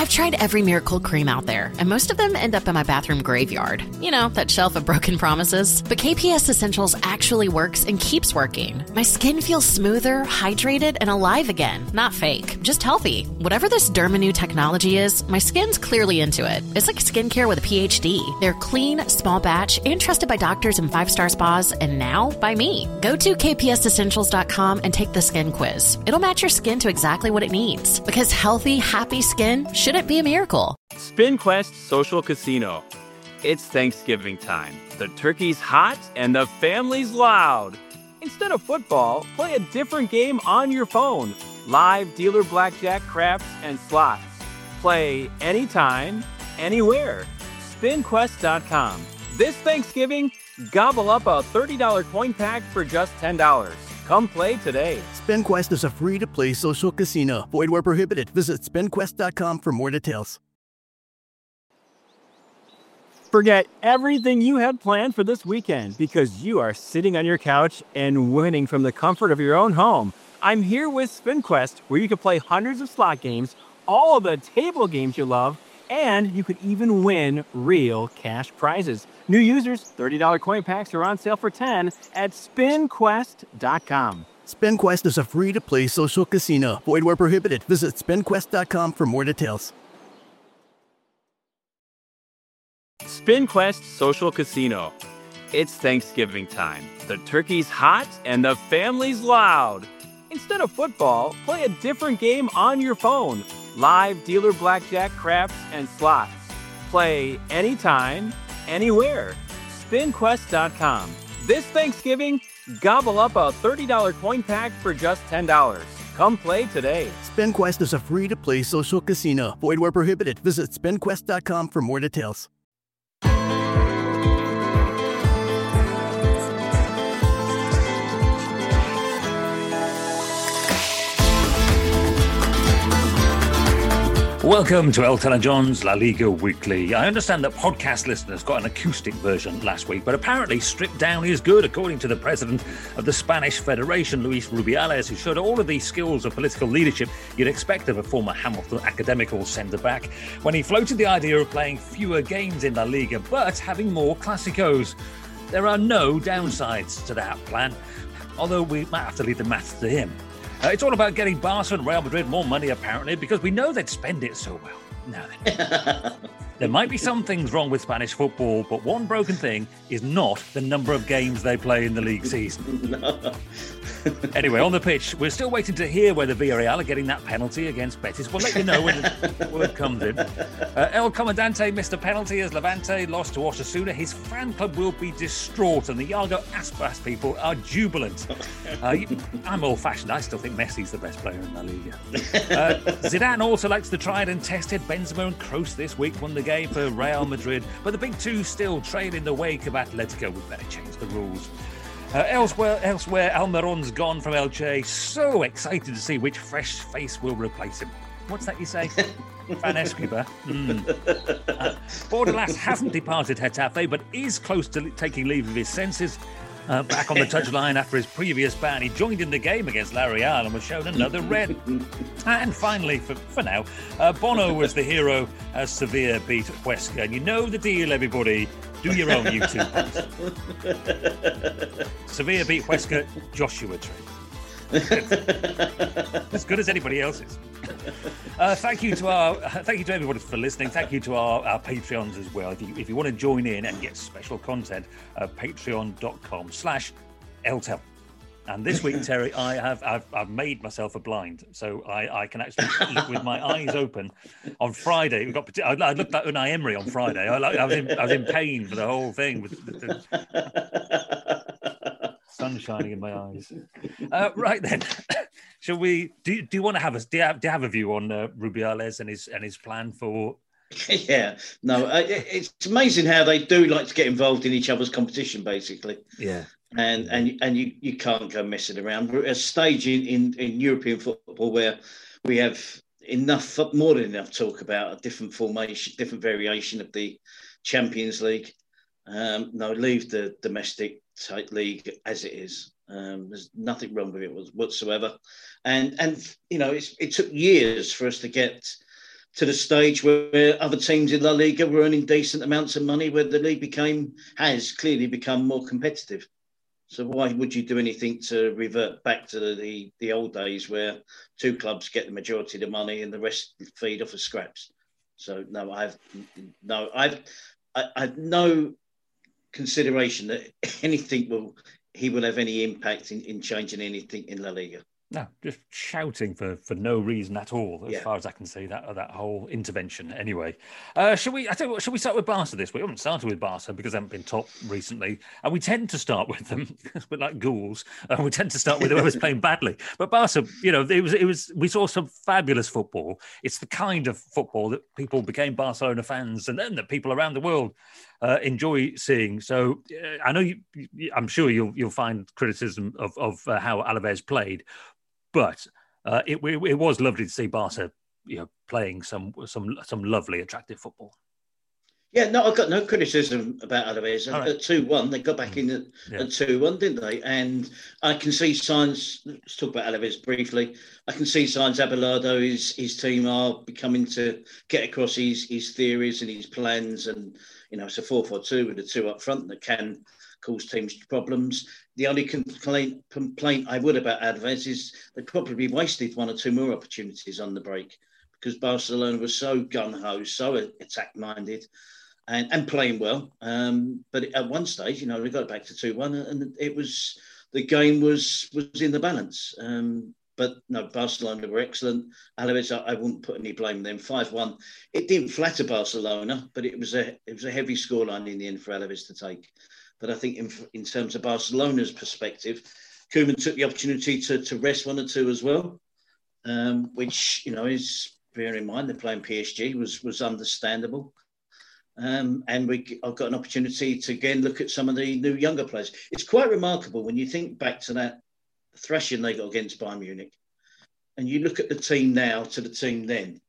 I've tried every miracle cream out there, and most of them end up in my bathroom graveyard. You know, that shelf of broken promises. But KPS Essentials actually works and keeps working. My skin feels smoother, hydrated, and alive again. Not fake, just healthy. Whatever this Dermanew technology is, my skin's clearly into it. It's like skincare with a PhD. They're clean, small batch, and trusted by doctors and 5-star spas, and now by me. Go to kpsessentials.com and take the skin quiz. It'll match your skin to exactly what it needs. Because healthy, happy skin shouldn't be a miracle. SpinQuest Social Casino. It's Thanksgiving time. The turkey's hot and the family's loud. Instead of football, play a different game on your phone. Live dealer blackjack, craps, and slots. Play anytime, anywhere. SpinQuest.com. This Thanksgiving, gobble up a $30 coin pack for just $10. Come play today. SpinQuest is a free-to-play social casino. Void where prohibited. Visit SpinQuest.com for more details. Forget everything you had planned for this weekend because you are sitting on your couch and winning from the comfort of your own home. I'm here with SpinQuest, where you can play hundreds of slot games, all of the table games you love, and you could even win real cash prizes. New users, $30 coin packs are on sale for $10 at SpinQuest.com. SpinQuest is a free-to-play social casino. Void where prohibited. Visit SpinQuest.com for more details. SpinQuest Social Casino. It's Thanksgiving time. The turkey's hot and the family's loud. Instead of football, play a different game on your phone. Live dealer blackjack, craps, and slots. Play anytime, anywhere. SpinQuest.com. This Thanksgiving, gobble up a $30 coin pack for just $10. Come play today. SpinQuest is a free-to-play social casino. Void where prohibited. Visit SpinQuest.com for more details. Welcome to Elton John's La Liga Weekly. I understand that podcast listeners got an acoustic version last week, but apparently stripped down is good, according to the president of the Spanish Federation, Luis Rubiales, who showed all of these skills of political leadership you'd expect of a former Hamilton academical centre-back, when he floated the idea of playing fewer games in La Liga, but having more Clásicos. There are no downsides to that plan, although we might have to leave the maths to him. It's all about getting Barca and Real Madrid more money, apparently, because we know they'd spend it so well. Now then, there might be some things wrong with Spanish football, but one broken thing is not the number of games they play in the league season. No. Anyway, on the pitch, we're still waiting to hear whether Villarreal are getting that penalty against Betis. We'll let you know when the word comes in. El Comandante missed a penalty as Levante lost to Osasuna. His fan club will be distraught, and the Iago Aspas people are jubilant. I'm old-fashioned. I still think Messi's the best player in La Liga. Zidane also likes the tried and tested. Benzema and Kroos this week won the game for Real Madrid, but the big two still trail in the wake of Atletico. We better change the rules. Elsewhere, Almiron's gone from Elche. So excited to see which fresh face will replace him. What's that you say? Fran Escribá. Bordalas hasn't departed Getafe, but is close to taking leave of his senses. Back on the touchline after his previous ban, he joined in the game against La Real and was shown another red. And finally, for now, Bono was the hero as Sevilla beat Huesca. And you know the deal, everybody. Do your own YouTube. Sevilla beat Huesca, Joshua Tree. As good as anybody else's. Thank you to everybody for listening. Thank you to our Patreons as well. If you want to join in and get special content, patreon.com/eltel. And this week, Terry, I've made myself a blind, so I can actually look with my eyes open. On Friday, I looked like Unai Emery on Friday. I was in pain for the whole thing with the sun shining in my eyes. Right then, shall we? Do you want to have do you have a view on Rubiales and his plan for? Yeah, no, it's amazing how they do like to get involved in each other's competition, basically. Yeah. And you can't go messing around. We're at a stage in European football where we have more than enough talk about a different formation, different variation of the Champions League. No, leave the domestic league as it is. There's nothing wrong with it whatsoever. And you know, it took years for us to get to the stage where other teams in La Liga were earning decent amounts of money, where the league has clearly become more competitive. So why would you do anything to revert back to the old days where two clubs get the majority of the money and the rest feed off of scraps? So no, I've no consideration that he will have any impact in changing anything in La Liga. No, just shouting for no reason at all, as far as I can see, that whole intervention. Anyway, shall we start with Barca this week? We haven't started with Barca because they haven't been top recently, and we tend to start with them because we're like ghouls, and we tend to start with whoever's playing badly. But Barca, it was we saw some fabulous football. It's the kind of football that people became Barcelona fans, and then that people around the world enjoy seeing. So I know I'm sure you'll find criticism of how Alaves played. But it was lovely to see Barca, playing some lovely, attractive football. Yeah, no, I've got no criticism about Alaves. Right. At 2-1, they got back in at 2-1, didn't they? And I can see signs. Let's talk about Alaves briefly. I can see signs Abelardo, his team are becoming to get across his theories and his plans. And it's a 4-4-2 with the two up front that can cause teams problems. The only complaint I would about Alaves is they probably wasted one or two more opportunities on the break because Barcelona was so gung-ho, so attack-minded and playing well. But at one stage, they got back to 2-1 and the game was in the balance. But no, Barcelona were excellent. Alaves, I wouldn't put any blame on them. 5-1. It didn't flatter Barcelona, but it was a heavy scoreline in the end for Alaves to take. But I think in terms of Barcelona's perspective, Koeman took the opportunity to rest one or two as well, which, is, bearing in mind they're playing PSG, was understandable. And I've got an opportunity to, again, look at some of the new younger players. It's quite remarkable when you think back to that thrashing they got against Bayern Munich, and you look at the team now to the team then.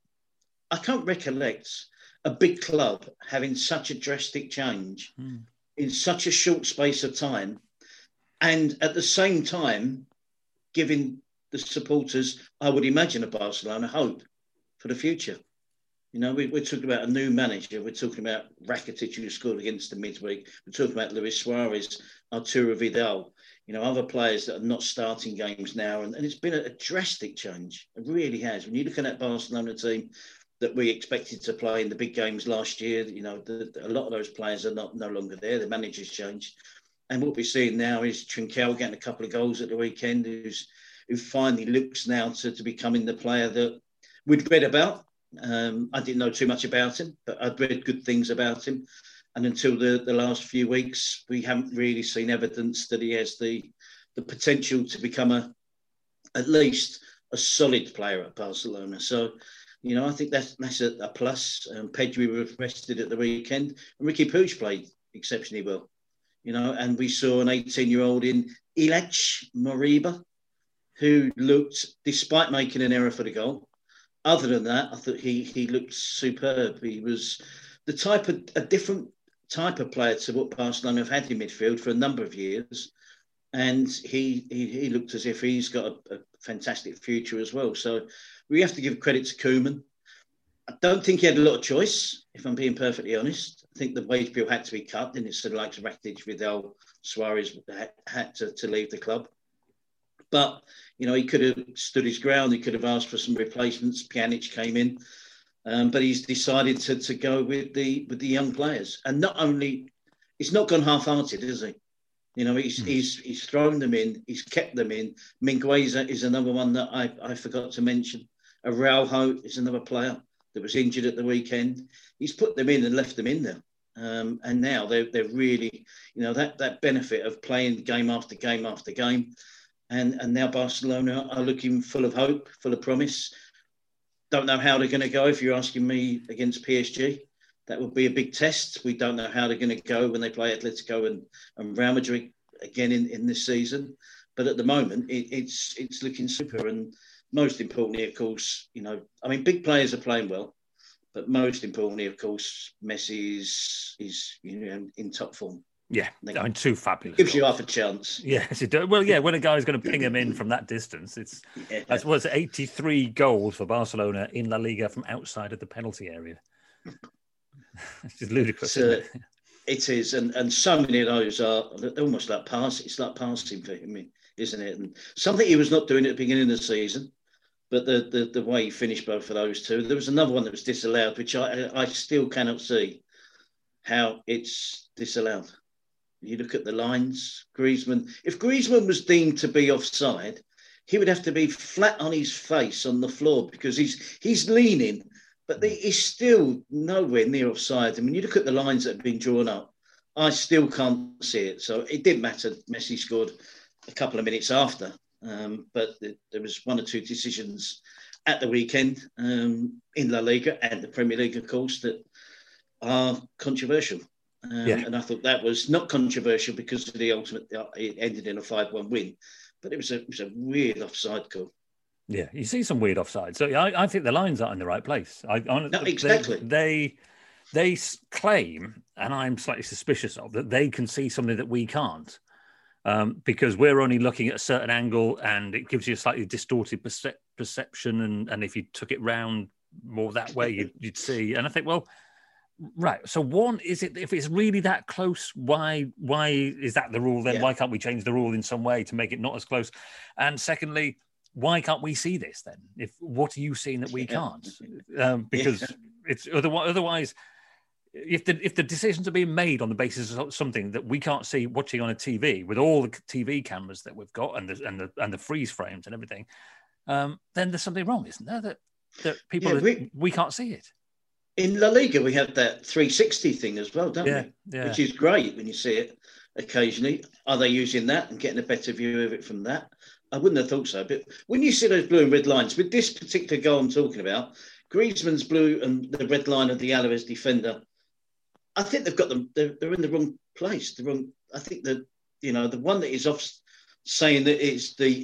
I can't recollect a big club having such a drastic change in such a short space of time, and at the same time giving the supporters, I would imagine, of Barcelona hope for the future. We're talking about a new manager. We're talking about Rakitic, who scored against the midweek. We're talking about Luis Suarez, Arturo Vidal, other players that are not starting games now. And it's been a drastic change. It really has. When you look at that Barcelona team that we expected to play in the big games last year, a lot of those players are no longer there. The manager's changed. And what we're seeing now is Trincao getting a couple of goals at the weekend, who finally looks now to becoming the player that we'd read about. I didn't know too much about him, but I'd read good things about him. And until the last few weeks, we haven't really seen evidence that he has the potential to become at least a solid player at Barcelona. So, I think that's a plus. Pedri was rested at the weekend, and Ricky Puig played exceptionally well. And we saw an 18-year-old in Ilaix Moriba, who looked, despite making an error for the goal, other than that, I thought he looked superb. He was a different type of player to what Barcelona have had in midfield for a number of years. And he looked as if he's got a fantastic future as well. So we have to give credit to Koeman. I don't think he had a lot of choice, if I'm being perfectly honest. I think the wage bill had to be cut, and it's like Rakitic, Vidal, Suarez had to leave the club. But, he could have stood his ground. He could have asked for some replacements. Pjanic came in. But he's decided to go with the young players. And not only, it's not gone half-hearted, is he? He's thrown them in. He's kept them in. Mingueza is another one that I forgot to mention. Araujo is another player that was injured at the weekend. He's put them in and left them in there. And now they're really, that benefit of playing game after game after game. And now Barcelona are looking full of hope, full of promise. Don't know how they're going to go, if you're asking me, against PSG. That would be a big test. We don't know how they're going to go when they play Atletico and Real Madrid again in this season. But at the moment, it's looking super. And most importantly, of course, big players are playing well. But most importantly, of course, Messi is in top form. Yeah, I mean, two fabulous. Gives goals. you half a chance. Yes, it does. Well, yeah, when a guy's going to ping him in from that distance, that's what's 83 goals for Barcelona in La Liga from outside of the penalty area. It's just ludicrous. Isn't it? It is, and so many of those are almost like passing. It's like passing for him, isn't it? And something he was not doing at the beginning of the season, but the way he finished both of those two. There was another one that was disallowed, which I still cannot see how it's disallowed. You look at the lines, Griezmann. If Griezmann was deemed to be offside, he would have to be flat on his face on the floor because he's leaning, but he's still nowhere near offside. I mean, you look at the lines that have been drawn up, I still can't see it. So it didn't matter. Messi scored a couple of minutes after, but there was one or two decisions at the weekend in La Liga and the Premier League, of course, that are controversial. And I thought that was not controversial because of the ultimate. It ended in a 5-1 win, but it was a weird offside call. Yeah, you see some weird offside. So I think the lines aren't in the right place. Exactly. They claim, and I'm slightly suspicious of, that they can see something that we can't, because we're only looking at a certain angle, and it gives you a slightly distorted perception. And if you took it round more that way, you'd see. And I think, well. Right. So one, is it, if it's really that close, why is that the rule then? Yeah. Why can't we change the rule in some way to make it not as close? And secondly, why can't we see this then? What are you seeing that we can't? Because it's otherwise, if the decisions are being made on the basis of something that we can't see watching on a TV with all the TV cameras that we've got and the freeze frames and everything, then there's something wrong, isn't there? That people we can't see it. In La Liga, we have that 360 thing as well, don't we? Yeah. Which is great when you see it occasionally. Are they using that and getting a better view of it from that? I wouldn't have thought so. But when you see those blue and red lines, with this particular goal I'm talking about, Griezmann's blue and the red line of the Alaves defender, I think they've got them. They're in the wrong place. I think that the one that is off, saying that it's the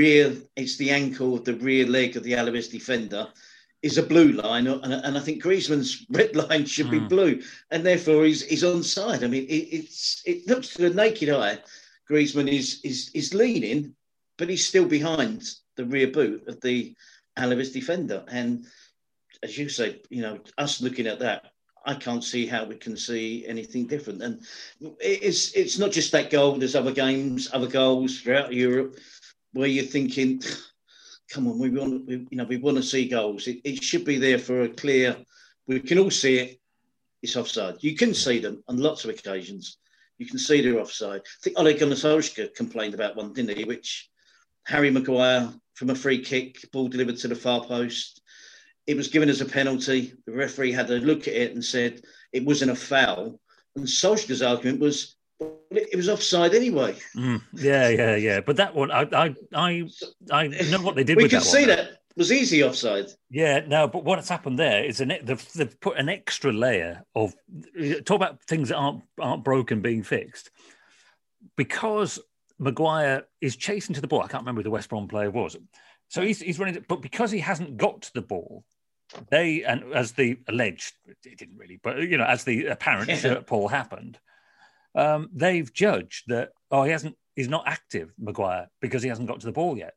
ankle of the rear leg of the Alaves defender, is a blue line, and I think Griezmann's red line should be blue, and therefore he's onside. I mean, it looks to the naked eye, Griezmann is leaning, but he's still behind the rear boot of the Alaves defender. And as you say, us looking at that, I can't see how we can see anything different. And it's not just that goal. There's other goals throughout Europe where you're thinking, come on, we want to see goals. It should be there for a clear. We can all see it. It's offside. You can see them on lots of occasions. You can see they're offside. I think Ole Gunnar Solskjaer complained about one, didn't he? Which Harry Maguire from a free kick, ball delivered to the far post. It was given as a penalty. The referee had a look at it and said it wasn't a foul. And Solskjaer's argument was, it was offside anyway. Yeah. But that one, I know what they did with that one. We can see that was easy offside. Yeah, no, but what's happened there is they've put an extra layer of, talk about things that aren't broken being fixed. Because Maguire is chasing to the ball, I can't remember who the West Brom player was. So he's running, but because he hasn't got to the ball, and as the alleged, it didn't really, but as the apparent shirt pull happened, they've judged that he's not active, Maguire, because he hasn't got to the ball yet.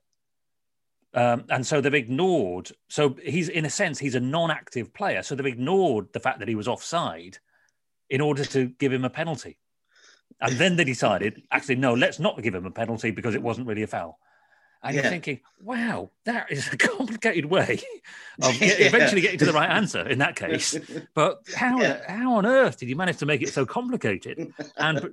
And so they've ignored. So he's, in a sense, he's a non-active player. So they've ignored the fact that he was offside in order to give him a penalty. And then they decided, actually, no, let's not give him a penalty because it wasn't really a foul. And you're thinking, wow, that is a complicated way of eventually getting to the right answer in that case. But how on earth did you manage to make it so complicated? And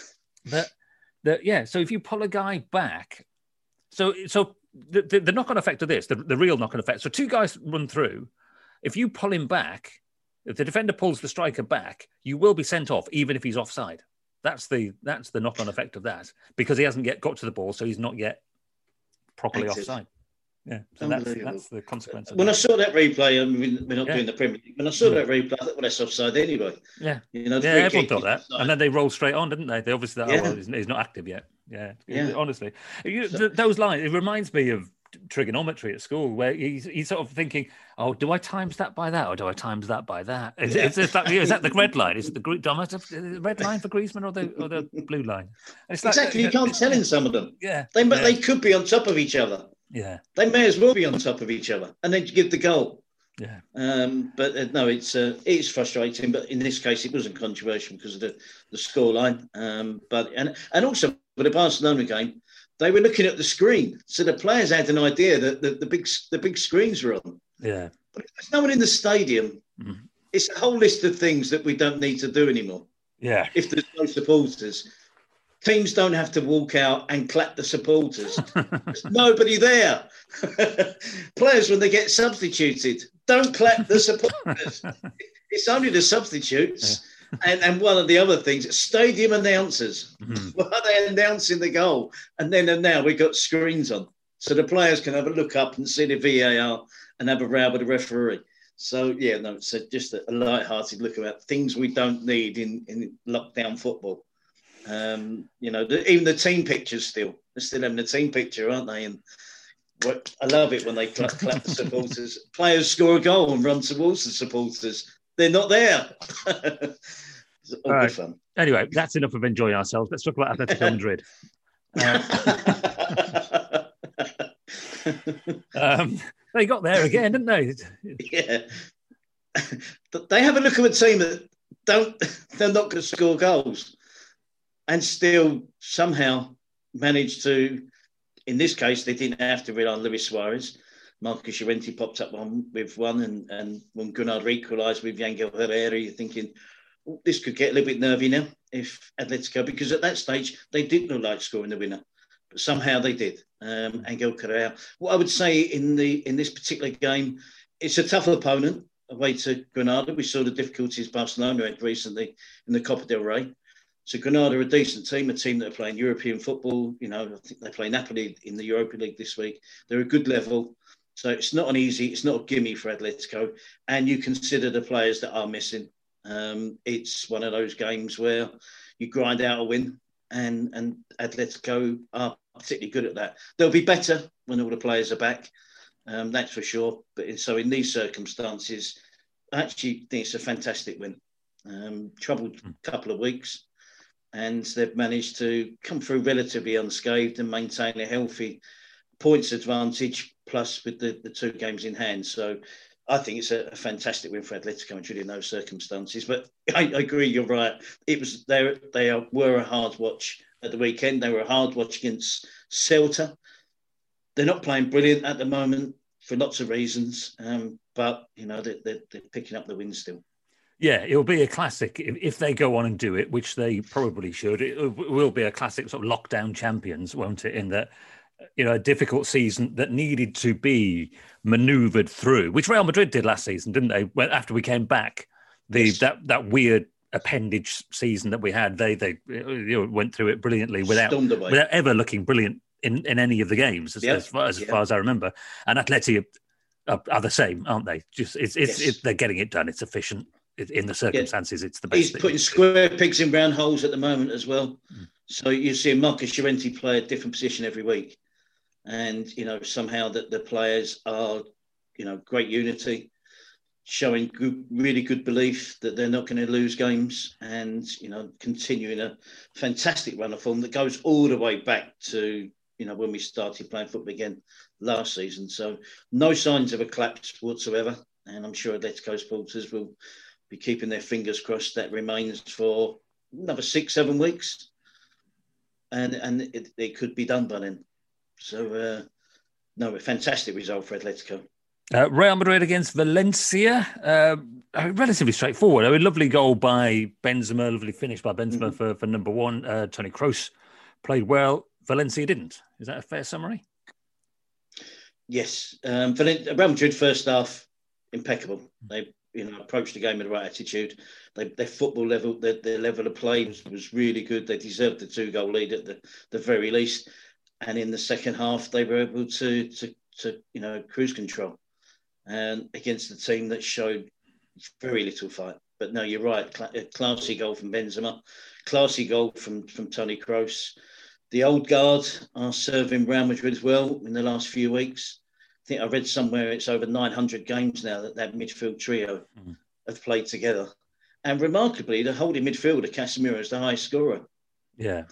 so if you pull a guy back, so the knock-on effect of this, the real knock-on effect. So two guys run through. If you pull him back, if the defender pulls the striker back, you will be sent off, even if he's offside. That's the knock-on effect of that, because he hasn't yet got to the ball, so he's not yet properly offside. Yeah, so that's the consequence of when that. I saw that replay, we're not doing the Premier League. When I saw that replay, I thought, well, that's offside anyway. Yeah, everyone thought that, and then they rolled straight on, didn't they? They obviously thought, he's not active yet. Yeah. Honestly, those lines. It reminds me of trigonometry at school, where he's sort of thinking, "Oh, do I times that by that, or do I times that by that? Is that the red line? Is it the red line for Griezmann or the blue line?" It's exactly. You can't tell in some of them. Yeah, they could be on top of each other. Yeah, they may as well be on top of each other, and then you give the goal. Yeah. But no, it's frustrating. But in this case, it wasn't controversial because of the scoreline. But also for the Barcelona game, they were looking at the screen, so the players had an idea that the big screens were on. Yeah. But if there's no one in the stadium, it's a whole list of things that we don't need to do anymore. Yeah. If there's no supporters, teams don't have to walk out and clap the supporters. There's nobody there. Players, when they get substituted, don't clap the supporters. It's only the substitutes. Yeah. And one of the other things, stadium announcers. Why are they announcing the goal? And now we've got screens on. So the players can have a look up and see the VAR and have a row with the referee. So, yeah, no, it's just a light-hearted look about things we don't need in lockdown football. Even the team pictures still. They're still having a team picture, aren't they? And I love it when they clap the supporters. Players score a goal and run towards the supporters. They're not there. It's all good fun. Anyway, that's enough of enjoying ourselves. Let's talk about Atletico Madrid. They got there again, didn't they? Yeah. They have a look at a team that they're not going to score goals and still somehow managed to, in this case, they didn't have to rely on Luis Suarez. Marcus Llorente popped up with one, and when Granada equalised with Yangel Herrera, you're thinking, this could get a little bit nervy now if Atletico, because at that stage they didn't look like scoring the winner, but somehow they did. Angel Correa. What I would say in this particular game, it's a tough opponent away to Granada. We saw the difficulties Barcelona had recently in the Copa del Rey. So Granada are a decent team, a team that are playing European football. I think they play Napoli in the Europa League this week. They're a good level. So it's not it's not a gimme for Atletico. And you consider the players that are missing. It's one of those games where you grind out a win, and Atletico are particularly good at that. They'll be better when all the players are back, that's for sure. But in these circumstances, I actually think it's a fantastic win. Troubled couple of weeks, and they've managed to come through relatively unscathed and maintain a healthy points advantage, plus with the 2 games in hand. So I think it's a fantastic win for Atletico Madrid in those circumstances. But I agree, you're right. They were a hard watch at the weekend. They were a hard watch against Celta. They're not playing brilliant at the moment for lots of reasons, but they're picking up the win still. Yeah, it'll be a classic if they go on and do it, which they probably should. It will be a classic sort of lockdown champions, won't it? In that, a difficult season that needed to be manoeuvred through, which Real Madrid did last season, didn't they? After we came back, that weird appendage season that we had, they went through it brilliantly without ever looking brilliant in any of the games, as far as I remember. And Atleti are the same, aren't they? Just they're getting it done. It's efficient. In the circumstances, it's the best. He's putting square pegs in round holes at the moment as well. So you see Marcus Llorente play a different position every week. And, somehow that the players are, great unity, showing really good belief that they're not going to lose games, and, continuing a fantastic run of form that goes all the way back to, when we started playing football again last season. So no signs of a collapse whatsoever. And I'm sure Atletico supporters will be keeping their fingers crossed that remains for another 6-7 weeks. And it could be done by then. So, a fantastic result for Atletico. Real Madrid against Valencia. Relatively straightforward. A lovely goal by Benzema, lovely finish by Benzema for number 1. Toni Kroos played well. Valencia didn't. Is that a fair summary? Yes. Real Madrid first half, impeccable. They approached the game with the right attitude. Their football level, their level of play was really good. They deserved the 2-goal lead at the very least. And in the second half, they were able to cruise control, and against a team that showed very little fight. But no, you're right. Classy goal from Benzema, classy goal from Toni Kroos. The old guard are serving Real Madrid as well in the last few weeks. I think I read somewhere it's over 900 games now that midfield trio have played together. And remarkably, the holding midfielder, Casemiro, is the highest scorer. Yeah.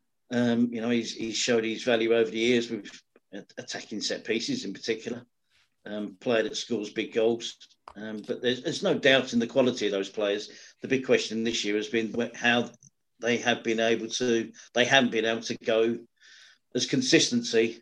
He's showed his value over the years with attacking set pieces in particular. Player that scores big goals. But there's no doubt in the quality of those players. The big question this year has been how they haven't been able to go as consistently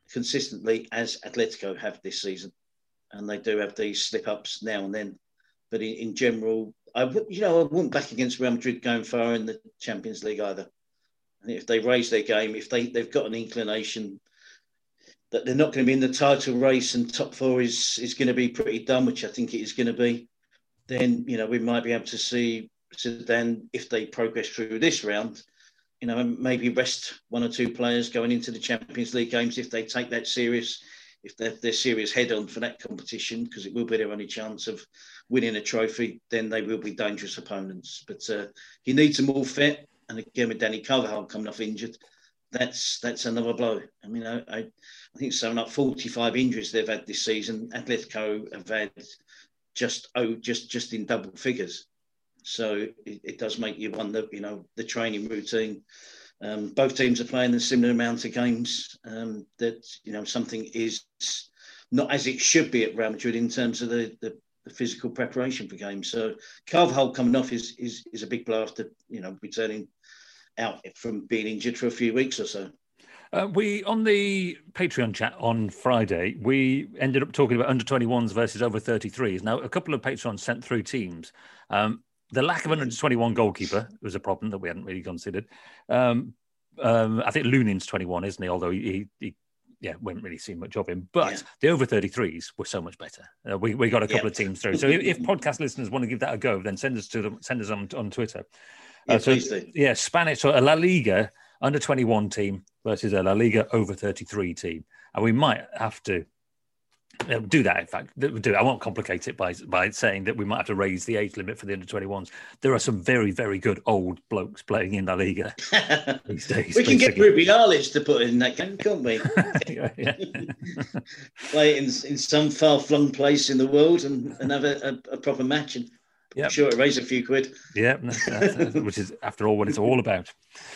as Atletico have this season. And they do have these slip-ups now and then. But in general, I wouldn't back against Real Madrid going far in the Champions League either. And if they raise their game, if they've got an inclination that they're not going to be in the title race and top four is going to be pretty done, which I think it is going to be, then, we might be able to see Zidane, if they progress through this round, maybe rest one or two players going into the Champions League games if they take that serious, if they're serious head on for that competition, because it will be their only chance of winning a trophy, then they will be dangerous opponents. But he needs them all fit. And again, with Dani Carvajal coming off injured, that's another blow. I mean, I think something like 45 injuries they've had this season. Atletico have had just in double figures. So it does make you wonder, the training routine. Both teams are playing a similar amount of games. That something is not as it should be at Real Madrid in terms of the physical preparation for games. So Carvajal coming off is a big blow after returning out from being injured for a few weeks or so. We, on the Patreon chat on Friday, we ended up talking about under-21s versus over-33s. Now, a couple of Patrons sent through teams. The lack of an under-21 goalkeeper was a problem that we hadn't really considered. I think Lunin's 21, isn't he? Although he we haven't really seen much of him. But the over-33s were so much better. We got a couple of teams through. So if podcast listeners want to give that a go, then send us on Twitter. Please do. Spanish, so a La Liga under-21 team versus a La Liga over-33 team. And we might have to do that, in fact. I won't complicate it by saying that we might have to raise the age limit for the under-21s. There are some very, very good old blokes playing in La Liga these days. We can get Rubiales to put in that game, can't we? Play it in some far-flung place in the world and have a proper match. And I'm sure it'll raise a few quid. Yeah, which is, after all, what it's all about.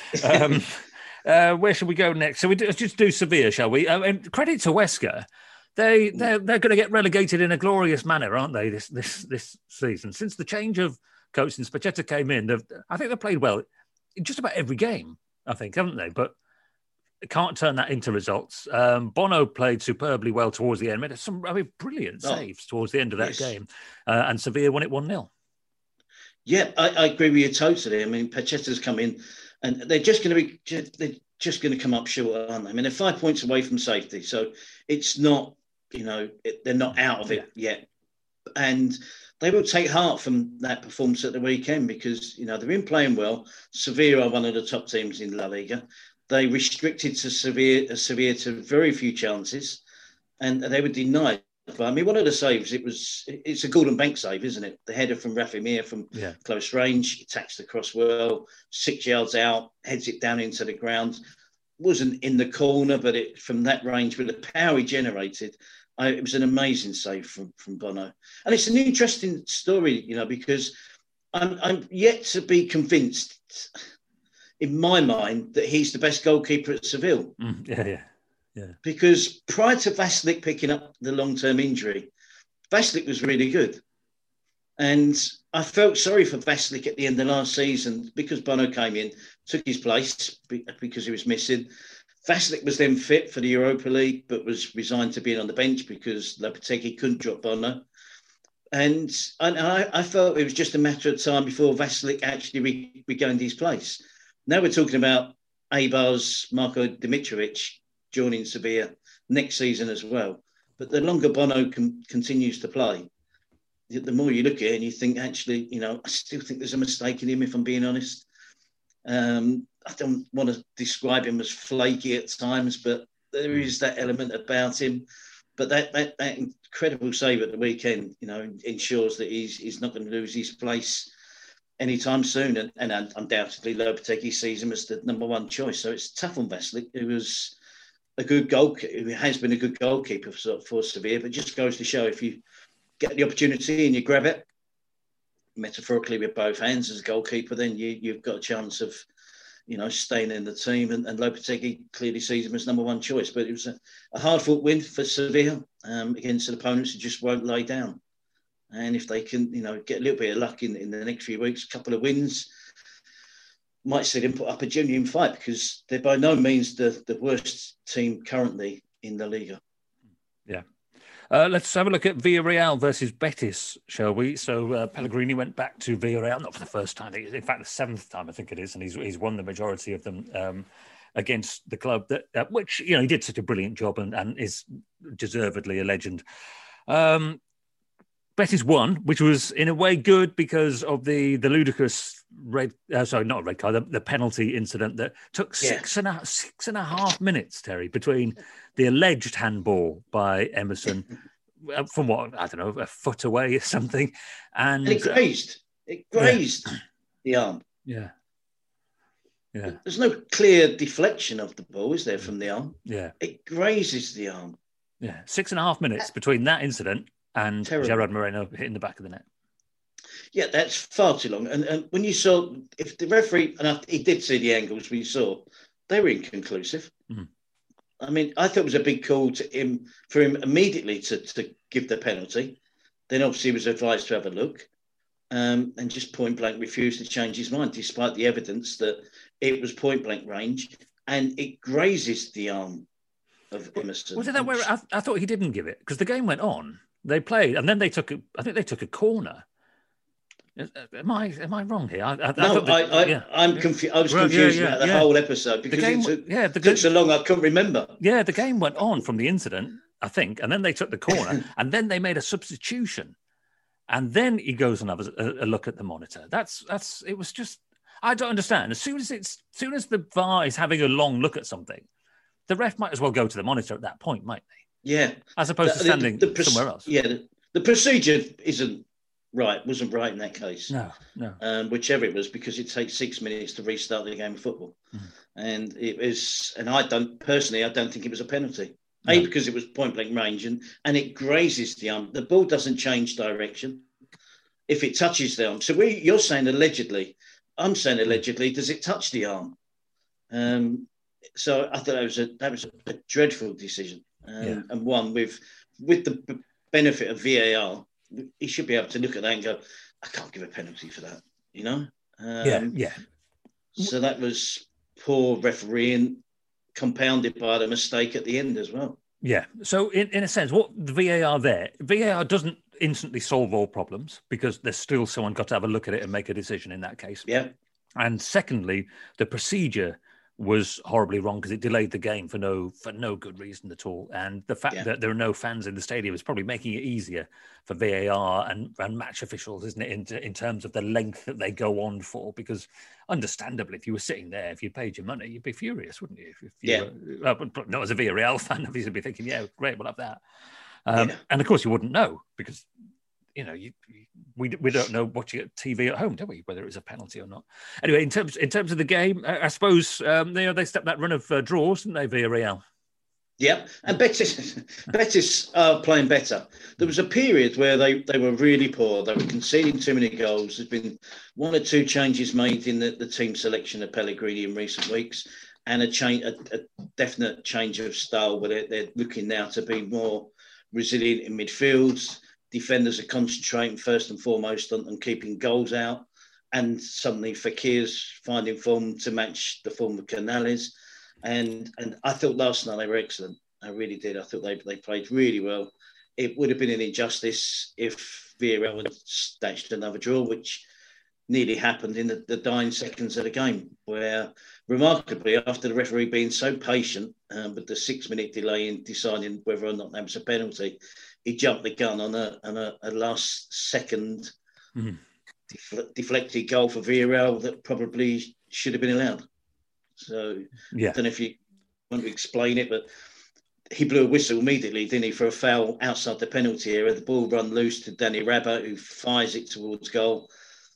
Where should we go next? So we just do Sevilla, shall we? And credit to Huesca. They're going to get relegated in a glorious manner, aren't they? This season, since the change of coach and Spachetta came in, I think they've played well in just about every game. I think, haven't they? But can't turn that into results. Bono played superbly well towards the end, made some brilliant saves towards the end of that game, and Sevilla won it 1-0. Yeah, I agree with you totally. I mean, Pachetta's come in, and they're just going to come up short, aren't they? I mean, they're 5 points away from safety, so it's not, they're not out of it yet, and they will take heart from that performance at the weekend because they've been playing well. Sevilla are one of the top teams in La Liga. They restricted Sevilla to very few chances, and they were denied. But I mean, one of the saves, it's a Gordon Banks save, isn't it? The header from Rafa Mir from close range, attacks the cross well, 6 yards out, heads it down into the ground. Wasn't in the corner, but from that range, with the power he generated, it was an amazing save from Bono. And it's an interesting story, because I'm yet to be convinced, in my mind, that he's the best goalkeeper at Seville. Yeah. Because prior to Vasilic picking up the long-term injury, Vasilic was really good. And I felt sorry for Vasilic at the end of last season because Bono came in, took his place because he was missing. Vasilic was then fit for the Europa League, but was resigned to being on the bench because Lopetegui couldn't drop Bono. And I felt it was just a matter of time before Vasilic actually regained his place. Now we're talking about Eibar's Marko Dimitrovic joining Sevilla next season as well. But the longer Bono continues to play, the more you look at it and you think, actually, I still think there's a mistake in him, if I'm being honest. I don't want to describe him as flaky at times, but there is that element about him. But that incredible save at the weekend, ensures that he's not going to lose his place anytime soon. And undoubtedly, Lopetegui sees him as the number one choice. So it's tough on Vesely, who was a good goalkeeper, who has been a good goalkeeper for Sevilla, but it just goes to show if you get the opportunity and you grab it, metaphorically with both hands as a goalkeeper, then you've got a chance of, staying in the team. And Lopetegui clearly sees him as number one choice. But it was a hard-fought win for Sevilla against an opponents who just won't lay down. And if they can, get a little bit of luck in the next few weeks, a couple of wins, might see them put up a genuine fight, because they're by no means the worst team currently in the Liga. Yeah. Let's have a look at Villarreal versus Betis, shall we? So Pellegrini went back to Villarreal, not for the first time, in fact, the seventh time, I think it is, and he's won the majority of them against the club, that which, he did such a brilliant job and is deservedly a legend. Betis won, which was in a way good because of the ludicrous the penalty incident that took six and a half minutes, Terry, between the alleged handball by Emerson from what, I don't know, a foot away or something. And it grazed the arm. Yeah. Yeah. There's no clear deflection of the ball, is there, from the arm? Yeah. It grazes the arm. Yeah. 6.5 minutes between that incident and terrible. Gerard Moreno hitting the back of the net. Yeah, that's far too long. And when you saw, if the referee, and he did see the angles we saw, they were inconclusive. Mm. I mean, I thought it was a big call for him immediately to give the penalty. Then obviously he was advised to have a look, and just point blank refused to change his mind, despite the evidence that it was point blank range, and it grazes the arm of Emerson. Was it that way? I thought he didn't give it, because the game went on. They played, and then I think they took a corner. Am I wrong here? I'm confused. I was confused about the whole episode, because it took so long I couldn't remember. Yeah, the game went on from the incident, I think, and then they took the corner, and then they made a substitution, and then he goes and has a look at the monitor. It was just, I don't understand. As soon as the VAR is having a long look at something, the ref might as well go to the monitor at that point, mightn't they? Yeah, as opposed to standing somewhere else. Yeah, the procedure wasn't right in that case. No. Whichever it was, because it takes 6 minutes to restart the game of football, and it was. And I don't think it was a penalty. No. Because it was point blank range, and it grazes the arm. The ball doesn't change direction if it touches the arm. So you're saying allegedly. I'm saying allegedly. Does it touch the arm? So I thought that was a dreadful decision, and one with the benefit of VAR. He should be able to look at that and go, I can't give a penalty for that, So that was poor refereeing, compounded by the mistake at the end as well. Yeah. So in a sense, what the VAR doesn't instantly solve all problems, because there's still someone got to have a look at it and make a decision in that case. Yeah. And secondly, the procedure was horribly wrong, because it delayed the game for no good reason at all. And the fact that there are no fans in the stadium is probably making it easier for VAR and match officials, isn't it, in terms of the length that they go on for? Because understandably, if you were sitting there, if you paid your money, you'd be furious, wouldn't you? But not as a Villarreal fan, obviously, you'd be thinking, yeah, great, we'll have that. And of course, you wouldn't know, because we don't know watching at TV at home, do we? Whether it was a penalty or not. Anyway, in terms of the game, I suppose they stepped that run of draws, didn't they, Villarreal? Yeah, and Betis are playing better. There was a period where they were really poor. They were conceding too many goals. There's been one or two changes made in the team selection of Pellegrini in recent weeks, and a definite change of style where they're looking now to be more resilient in midfield. Defenders are concentrating first and foremost on keeping goals out, and suddenly Fekir's finding form to match the form of Canales. And I thought last night they were excellent. I really did. I thought they played really well. It would have been an injustice if Villarreal had snatched another draw, which nearly happened in the dying seconds of the game, where remarkably, after the referee being so patient with the 6 minute delay in deciding whether or not that was a penalty, he jumped the gun on a last second deflected goal for Villarreal that probably should have been allowed. So I don't know if you want to explain it, but he blew a whistle immediately, didn't he, for a foul outside the penalty area. The ball run loose to Danny Rabat, who fires it towards goal.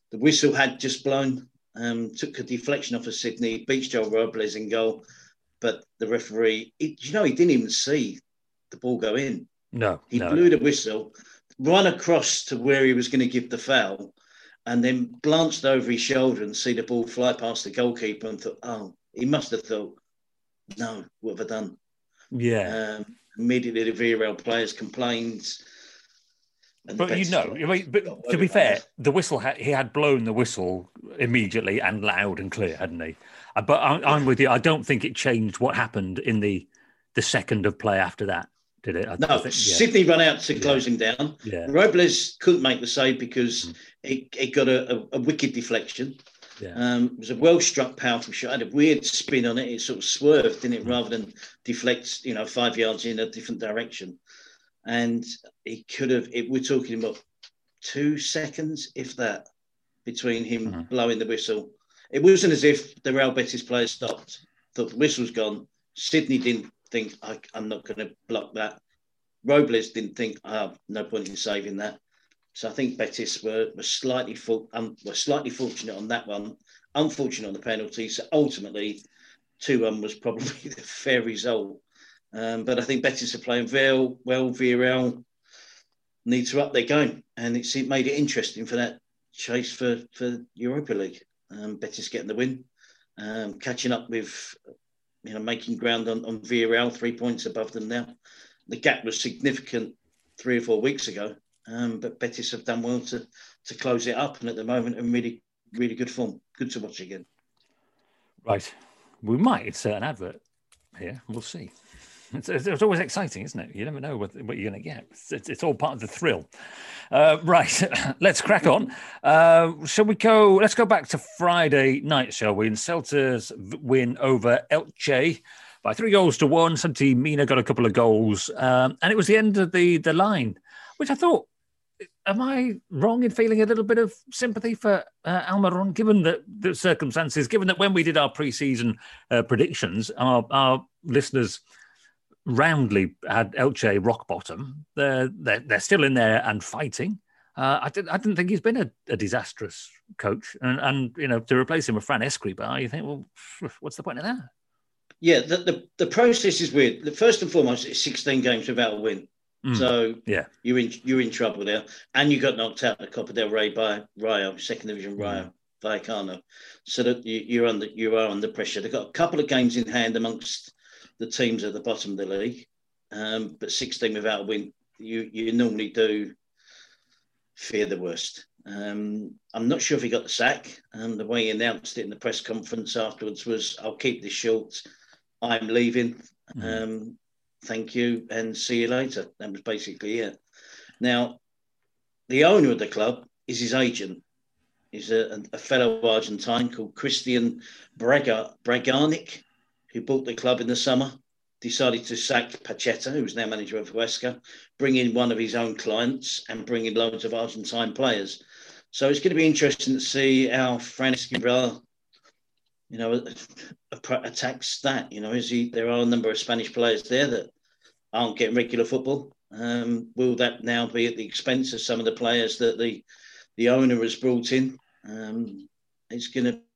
The whistle had just blown, took a deflection off of Sydney, beat Joel Robles in goal, but the referee, he didn't even see the ball go in. No, he blew the whistle, run across to where he was going to give the foul, and then glanced over his shoulder and see the ball fly past the goalkeeper and thought, oh, he must have thought, no, what have I done? Yeah. Immediately the VRL players complained. But to be fair, the whistle he had blown the whistle immediately and loud and clear, hadn't he? But I'm with you. I don't think it changed what happened in the second of play after that, did it? Sydney ran out to close him down. Yeah. Robles couldn't make the save because it got a wicked deflection. Yeah. It was a well-struck, powerful shot. It had a weird spin on it. It sort of swerved, didn't it, rather than deflect, 5 yards in a different direction. And he could have, we're talking about 2 seconds, if that, between him blowing the whistle. It wasn't as if the Real Betis players stopped, thought the whistle's gone. Sydney didn't think, I'm not going to block that. Robles didn't think, no point in saving that. So I think Betis were slightly fortunate on that one, unfortunate on the penalty. So ultimately, 2-1 was probably the fair result. But I think Betis are playing very well. VRL need to up their game, and it made it interesting for that chase for Europa League. Betis getting the win, catching up with, making ground on VRL, 3 points above them now. The gap was significant 3 or 4 weeks ago, but Betis have done well to close it up, and at the moment, in really, really good form. Good to watch again. Right, we might insert an advert here. We'll see. It's always exciting, isn't it? You never know what you're going to get. It's all part of the thrill. Right, let's crack on. Shall we go? Let's go back to Friday night, shall we? And Celta's win over Elche by 3-1. Santi Mina got a couple of goals, and it was the end of the line, which I thought, am I wrong in feeling a little bit of sympathy for Almiron, given the circumstances, given that when we did our pre-season predictions, our listeners roundly had Elche rock bottom. They're still in there and fighting. I didn't think he's been a disastrous coach, and to replace him with Fran Escribá, you think, well, what's the point of that? Yeah, the process is weird. First and foremost, it's 16 games without a win, so you're in trouble there, and you got knocked out in the Copa del Rey by Rayo, second division Rayo Vallecano, so that you are under pressure. They've got a couple of games in hand amongst the teams at the bottom of the league, but 16 without a win, you normally do fear the worst. I'm not sure if he got the sack. The way he announced it in the press conference afterwards was, I'll keep this short. I'm leaving. Thank you and see you later. That was basically it. Now, the owner of the club is his agent. He's a fellow Argentine called Christian Braganic, who bought the club in the summer, decided to sack Pacheta, who's now manager of Huesca, bring in one of his own clients and bring in loads of Argentine players. So it's going to be interesting to see how Fran Escribá, attacks that. There are a number of Spanish players there that aren't getting regular football. Will that now be at the expense of some of the players that the owner has brought in? It's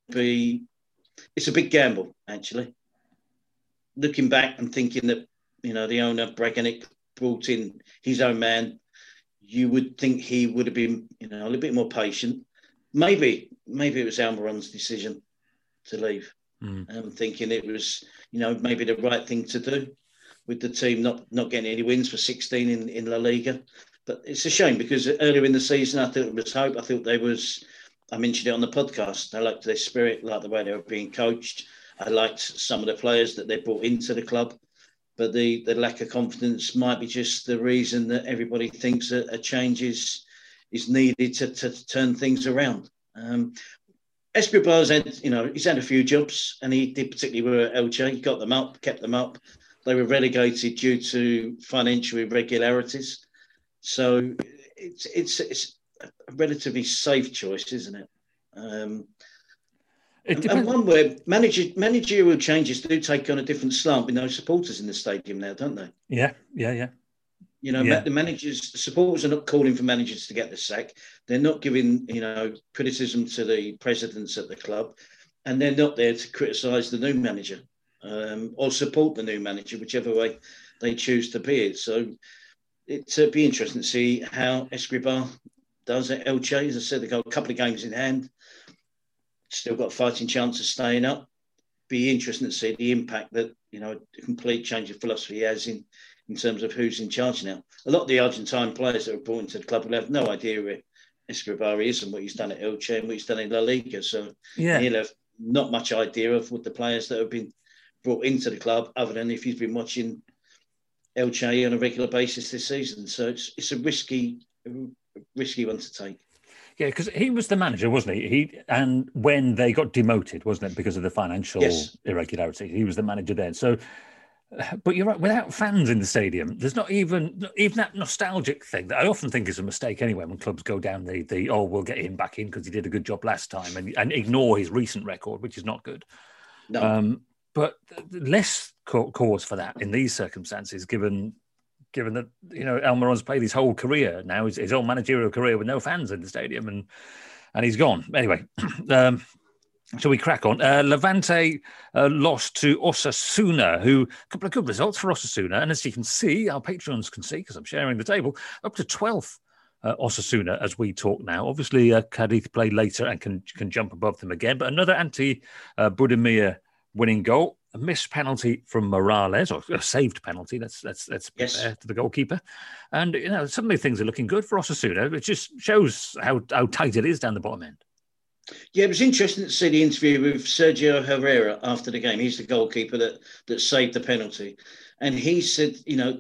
a big gamble, actually. Looking back and thinking that, the owner, Braganic, brought in his own man, you would think he would have been, a little bit more patient. Maybe it was Almiron's decision to leave. Thinking it was, maybe the right thing to do with the team not getting any wins for 16 in La Liga. But it's a shame because earlier in the season, I thought there was hope. I thought I mentioned it on the podcast. I liked their spirit, liked the way they were being coached. I liked some of the players that they brought into the club, but the lack of confidence might be just the reason that everybody thinks that a change is needed to turn things around. Escribá's he's had a few jobs, and he did particularly with Elche. He got them up, kept them up. They were relegated due to financial irregularities. So it's a relatively safe choice, isn't it? And one where managerial changes do take on a different slant with no supporters in the stadium now, don't they? Yeah. The supporters are not calling for managers to get the sack. They're not giving, criticism to the presidents at the club, and they're not there to criticise the new manager or support the new manager, whichever way they choose to be it. So it'd be interesting to see how Escribá does at Elche. As I said, they've got a couple of games in hand, still got a fighting chance of staying up. Be interesting to see the impact that, a complete change of philosophy has in terms of who's in charge now. A lot of the Argentine players that are brought into the club will have no idea where Escribá is and what he's done at Elche and what he's done in La Liga. So he'll have not much idea of what the players that have been brought into the club, other than if he's been watching Elche on a regular basis this season. So it's a risky one to take. Yeah, because he was the manager, wasn't he? And when they got demoted, wasn't it, because of the financial irregularity, he was the manager then. So, but you're right, without fans in the stadium, there's not even that nostalgic thing that I often think is a mistake anyway when clubs go down we'll get him back in because he did a good job last time and ignore his recent record, which is not good. No. But less cause for that in these circumstances, given that, Almiron's played his whole career now, his whole managerial career with no fans in the stadium, and he's gone. Anyway, shall we crack on? Levante lost to Osasuna, a couple of good results for Osasuna. And as you can see, our patrons can see, because I'm sharing the table, up to 12th Osasuna as we talk now. Obviously, Cadiz play later and can jump above them again. But another Budimir winning goal. A missed penalty from Morales, or a saved penalty. Let's be fair to the goalkeeper. And suddenly things are looking good for Osasuna. It just shows how tight it is down the bottom end. Yeah, it was interesting to see the interview with Sergio Herrera after the game. He's the goalkeeper that saved the penalty, and he said,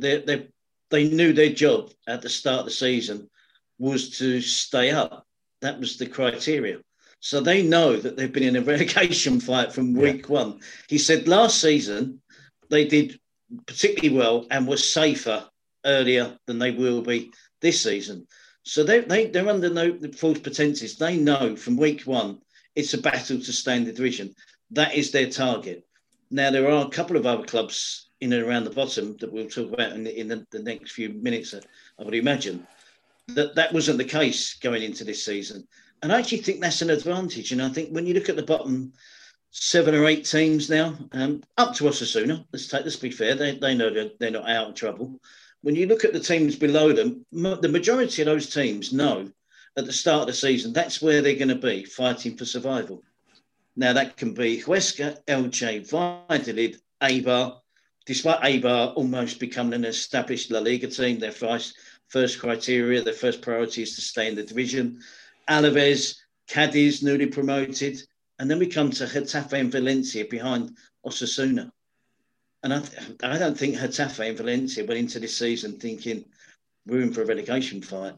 they knew their job at the start of the season was to stay up. That was the criteria. So they know that they've been in a relegation fight from week one. He said last season they did particularly well and were safer earlier than they will be this season. So they're under no false pretenses. They know from week one it's a battle to stay in the division. That is their target. Now, there are a couple of other clubs in and around the bottom that we'll talk about in the next few minutes, I would imagine. That wasn't the case going into this season. And I actually think that's an advantage. And I think when you look at the bottom 7 or 8 teams now, up to Osasuna, let's be fair, they know they're not out of trouble. When you look at the teams below them, the majority of those teams know at the start of the season, that's where they're going to be, fighting for survival. Now, that can be Huesca, Elche, Valladolid, Eibar. Despite Eibar almost becoming an established La Liga team, their first criteria, their first priority is to stay in the division. Alaves, Cadiz, newly promoted. And then we come to Getafe and Valencia behind Osasuna. And I don't think Getafe and Valencia went into this season thinking we're in for a relegation fight.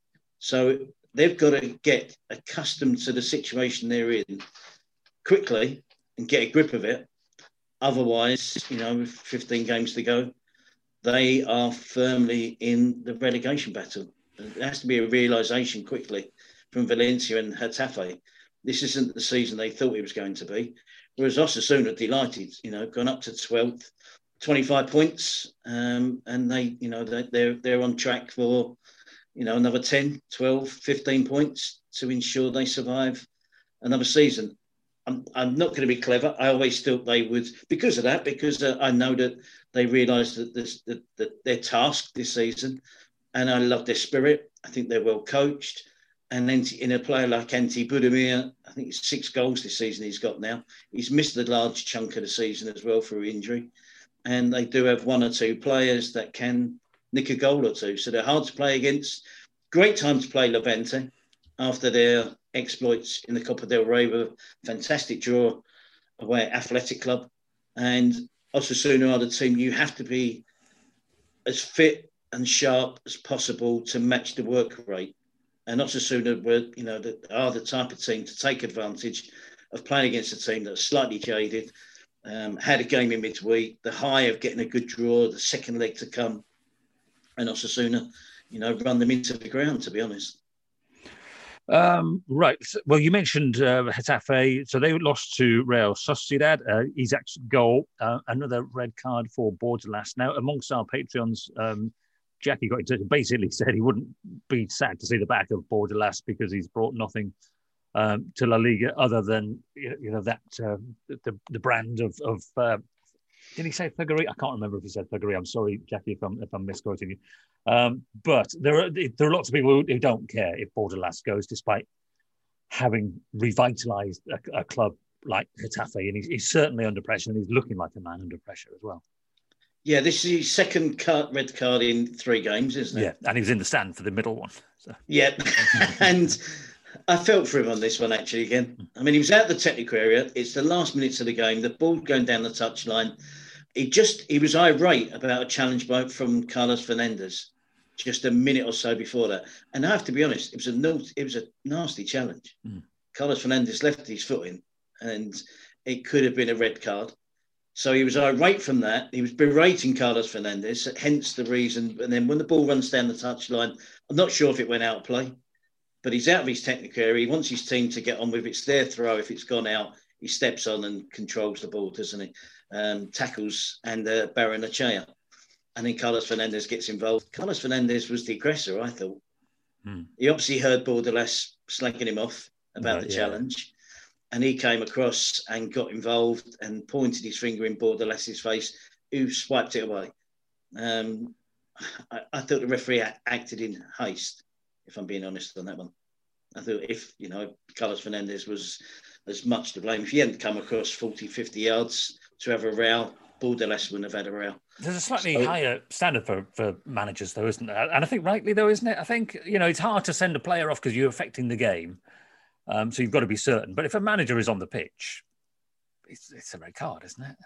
So they've got to get accustomed to the situation they're in quickly and get a grip of it. Otherwise, with 15 games to go, they are firmly in the relegation battle. There has to be a realisation quickly from Valencia and Getafe. This isn't the season they thought it was going to be. Whereas Osasuna are delighted, gone up to 12th, 25 points, and they're on track for, another 10, 12, 15 points to ensure they survive another season. I'm not going to be clever. I always thought they would, because of that, because I know that they realised that their task this season, and I love their spirit. I think they're well coached. And then in a player like Ante Budimir, I think it's 6 goals this season he's got now. He's missed a large chunk of the season as well through injury. And they do have 1 or 2 players that can nick a goal or 2. So they're hard to play against. Great time to play Levante after their exploits in the Copa del Rey with a fantastic draw away at Athletic Club. And Osasuna are the team you have to be as fit and sharp as possible to match the work rate. And Osasuna are the type of team to take advantage of playing against a team that's slightly jaded, had a game in midweek, the high of getting a good draw, the second leg to come, and Osasuna, run them into the ground, to be honest. Right. Well, you mentioned Getafe. So they lost to Real Sociedad. Isak's goal, another red card for Bordalas. Now, amongst our Patreons, Jackie got in touch and basically said he wouldn't be sad to see the back of Bordalas because he's brought nothing to La Liga other than that the brand of did he say thuggery? I can't remember if he said thuggery. I'm sorry, Jackie, if I'm misquoting you. But there are lots of people who don't care if Bordalas goes, despite having revitalised a club like Getafe, and he's certainly under pressure, and he's looking like a man under pressure as well. Yeah, this is his second red card in 3 games, isn't it? Yeah, and he was in the stand for the middle one. So. Yeah, and I felt for him on this one, actually, again. I mean, he was out of the technical area. It's the last minutes of the game. The ball going down the touchline. He was irate about a challenge from Carlos Fernandez just a minute or so before that. And I have to be honest, it was a nasty challenge. Carlos Fernandez left his foot in, and it could have been a red card. So he was irate from that. He was berating Carlos Fernandez, hence the reason. And then when the ball runs down the touchline, I'm not sure if it went out of play, but he's out of his technical area. He wants his team to get on with it. It's their throw. If it's gone out, he steps on and controls the ball, doesn't he? Tackles and Barrenechea. And then Carlos Fernandez gets involved. Carlos Fernandez was the aggressor, I thought. He obviously heard Bordalas slagging him off about the challenge. And he came across and got involved and pointed his finger in Bordalas's face, who swiped it away. I thought the referee acted in haste, if I'm being honest on that one. I thought if, Carlos Fernandez was as much to blame, if he hadn't come across 40, 50 yards to have a row, Bordalas wouldn't have had a row. There's a slightly higher standard for managers, though, isn't there? And I think rightly, though, isn't it? I think, it's hard to send a player off because you're affecting the game. So you've got to be certain. But if a manager is on the pitch, it's a red card, isn't it?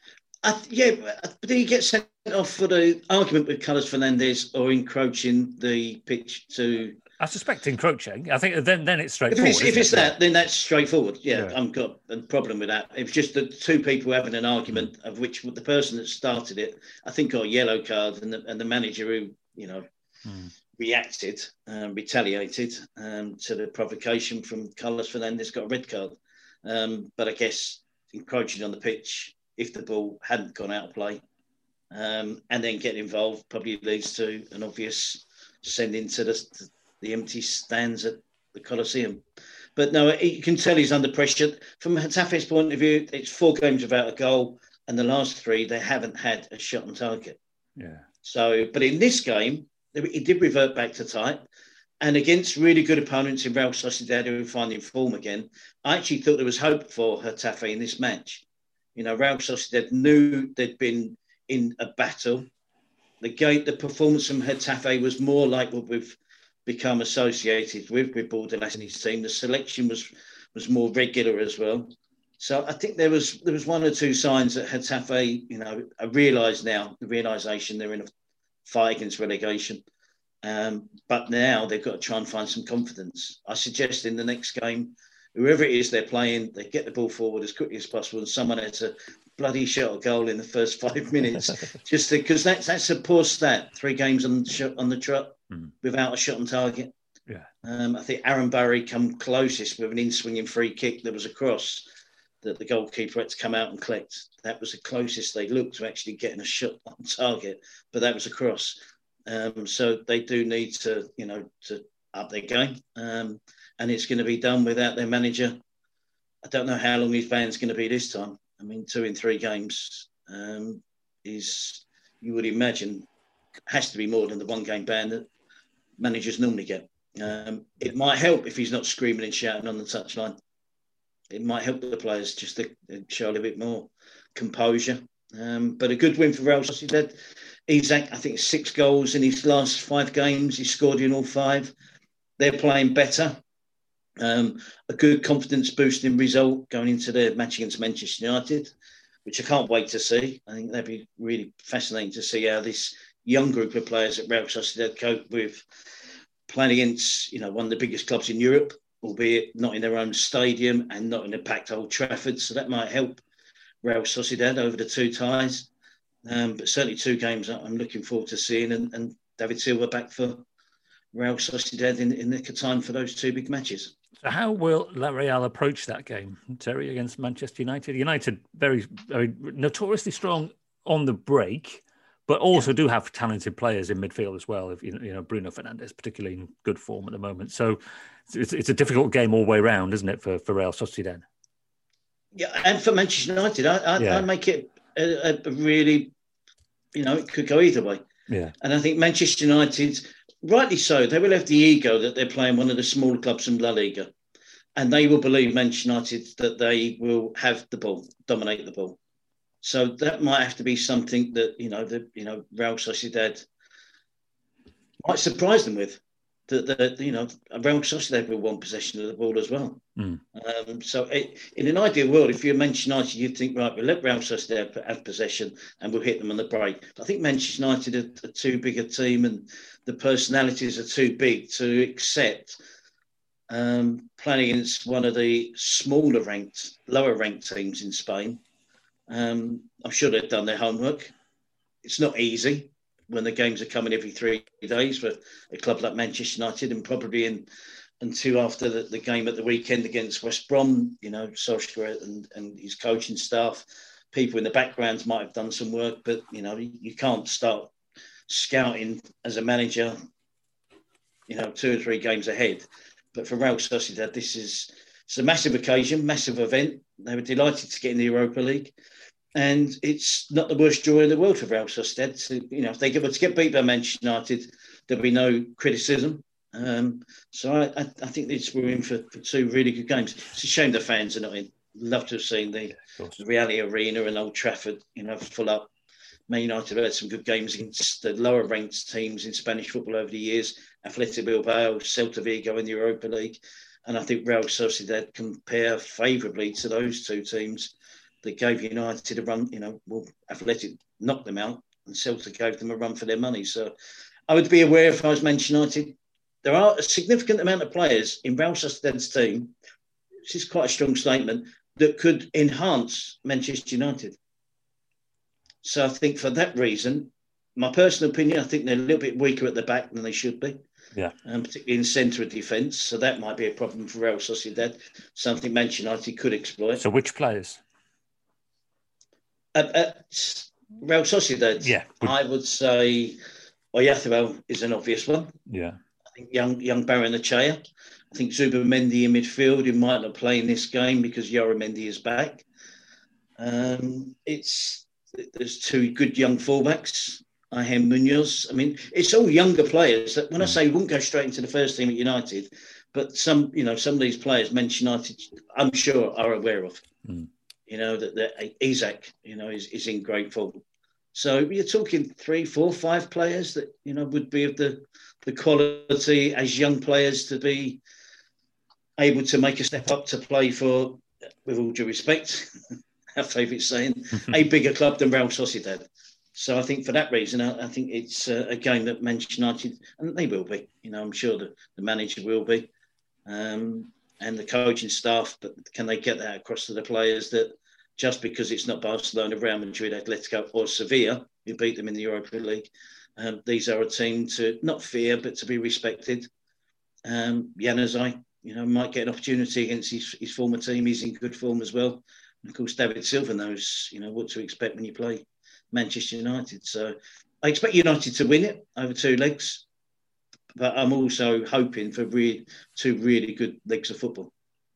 But did he get sent off for the argument with Carlos Fernandez or encroaching the pitch to... I suspect encroaching. I think then it's straightforward. If it's that, then that's straightforward. Yeah, I've got a problem with that. It was just the 2 people having an argument of which the person that started it, I think, got a yellow card, and the manager who, reacted, retaliated to the provocation from Carlos Fernandez got a red card. But I guess encroaching on the pitch, if the ball hadn't gone out of play, and then getting involved probably leads to an obvious sending to the empty stands at the Colosseum. But no, you can tell he's under pressure. From Getafe's point of view, it's 4 games without a goal, and the last 3, they haven't had a shot on target. Yeah. So, but in this game, he did revert back to type. And against really good opponents in Real Sociedad who were finding form again, I actually thought there was hope for Getafe in this match. Real Sociedad knew they'd been in a battle. The performance from Getafe was more like what we've become associated with Bordalas and his team. The selection was more regular as well. So I think there was 1 or 2 signs that Getafe, I realise now, the realisation they're in a fight against relegation. But now they've got to try and find some confidence. I suggest in the next game, whoever it is they're playing, they get the ball forward as quickly as possible, and someone has a bloody shot a goal in the first 5 minutes, just because that's a poor stat. 3 games on the trot without a shot on target. Yeah, I think Aaron Barry come closest with an in-swinging free kick. There was a cross that the goalkeeper had to come out and collect. That was the closest they looked to actually getting a shot on target, but that was a cross. So they do need to up their game, and it's going to be done without their manager. I don't know how long his ban's going to be this time. I mean, 2 in 3 games is, you would imagine, has to be more than the 1-game ban that managers normally get. It might help if he's not screaming and shouting on the touchline. It might help the players just to show a little bit more composure. But a good win for Real Sociedad. Isak, I think 6 goals in his last 5 games. He scored in all 5. They're playing better. A good confidence-boosting result going into the match against Manchester United, which I can't wait to see. I think that'd be really fascinating to see how this young group of players at Real Sociedad cope with playing against, one of the biggest clubs in Europe, albeit not in their own stadium and not in a packed Old Trafford. So that might help Real Sociedad over the 2 ties. But certainly 2 games I'm looking forward to seeing, and David Silva back for Real Sociedad in the time for those 2 big matches. So how will La Real approach that game, Terry, against Manchester United? United very, very notoriously strong on the break, but also do have talented players in midfield as well. If Bruno Fernandes, particularly in good form at the moment. So it's a difficult game all the way around, isn't it, for Real Sociedad? Yeah, and for Manchester United, I make it a really, it could go either way. Yeah. And I think Manchester United, rightly so, they will have the ego that they're playing one of the smaller clubs in La Liga. And they will believe Manchester United that they will have the ball, dominate the ball. So that might have to be something that, Real Sociedad might surprise them with. That Real Sociedad will want possession of the ball as well. So in an ideal world, if you're Manchester United, you'd think, right, we'll let Real Sociedad have possession and we'll hit them on the break. But I think Manchester United are too big a team and the personalities are too big to accept playing against one of the lower ranked teams in Spain. I'm sure they've done their homework. It's not easy when the games are coming every 3 days for a club like Manchester United, and probably until after the game at the weekend against West Brom, Solskjaer and his coaching staff, people in the backgrounds might have done some work, but, you can't start scouting as a manager, 2 or 3 games ahead. But for Real Sociedad, it's a massive occasion, massive event. They were delighted to get in the Europa League. And it's not the worst joy in the world for Real Sociedad. So, if they were to get beat by Manchester United, there'll be no criticism. So I think we're in for 2 really good games. It's a shame the fans are not in. Love to have seen the Real Arena and Old Trafford, full up. Man United have had some good games against the lower ranked teams in Spanish football over the years. Athletic Bilbao, Celta Vigo in the Europa League. And I think Real Sociedad compare favourably to those 2 teams that gave United a run. Athletic knocked them out and Celta gave them a run for their money. So I would be aware if I was Manchester United. There are a significant amount of players in Real Sociedad's team, which is quite a strong statement, that could enhance Manchester United. So I think for that reason, my personal opinion, I think they're a little bit weaker at the back than they should be. Yeah. Particularly in centre of defence. So that might be a problem for Real Sociedad, something Manchester United could exploit. So which players? Real Sociedad, I would say Oyarzabal is an obvious one. Yeah. I think young Barrenechea. I think Zubimendi in midfield, who might not play in this game because Llorente is back. There's 2 good young fullbacks. Ayhem Munoz. I mean, it's all younger players that when I say won't go straight into the first team at United, but some of these players Manchester United, I'm sure, are aware of. That Isak, is in great form. So you're talking 3, 4, 5 players that, would be of the quality as young players to be able to make a step up to play for, with all due respect, our favourite saying, a bigger club than Real Sociedad. So I think for that reason, I think it's a game that Manchester United, and they will be, I'm sure that the manager will be, and the coaching staff, but can they get that across to the players that just because it's not Barcelona, Real Madrid, Atletico or Sevilla who beat them in the Europa League, these are a team to not fear, but to be respected. Januzaj, might get an opportunity against his former team. He's in good form as well. And of course, David Silva knows, what to expect when you play Manchester United. So I expect United to win it over 2 legs, but I'm also hoping for 2 really good legs of football.